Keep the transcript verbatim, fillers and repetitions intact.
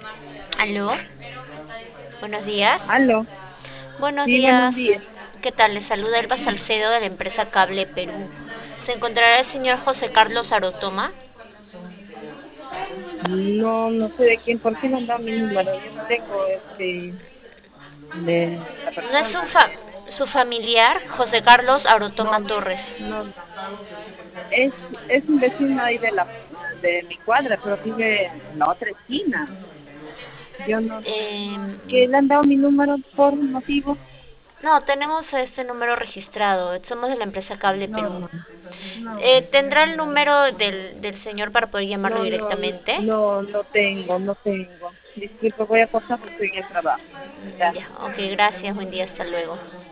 Aló, buenos días. Aló, Buenos sí, buenos días. días. ¿Qué tal? Les saluda Elba Salcedo de la empresa Cable Perú. ¿Se encontrará el señor José Carlos Arotoma? No, no sé de quién, ¿por qué no han dado mi número? Yo no tengo este de la ¿No es persona. un fa- su familiar, José Carlos No, Arotoma Torres? no, no. Es, es un vecino ahí de la de mi cuadra, pero vive en la otra esquina. Yo no, Em, ¿qué le han dado mi número por motivo? no, tenemos este número registrado. Somos de la empresa Cable No, Perú. no, no, Eh, ¿Tendrá el número del, del señor para poder llamarlo no, no, directamente? no, no tengo, no tengo. Disculpe, voy a cortar porque estoy en el trabajo. Mm, ya, Gracias. ok, gracias. Buen día, hasta luego.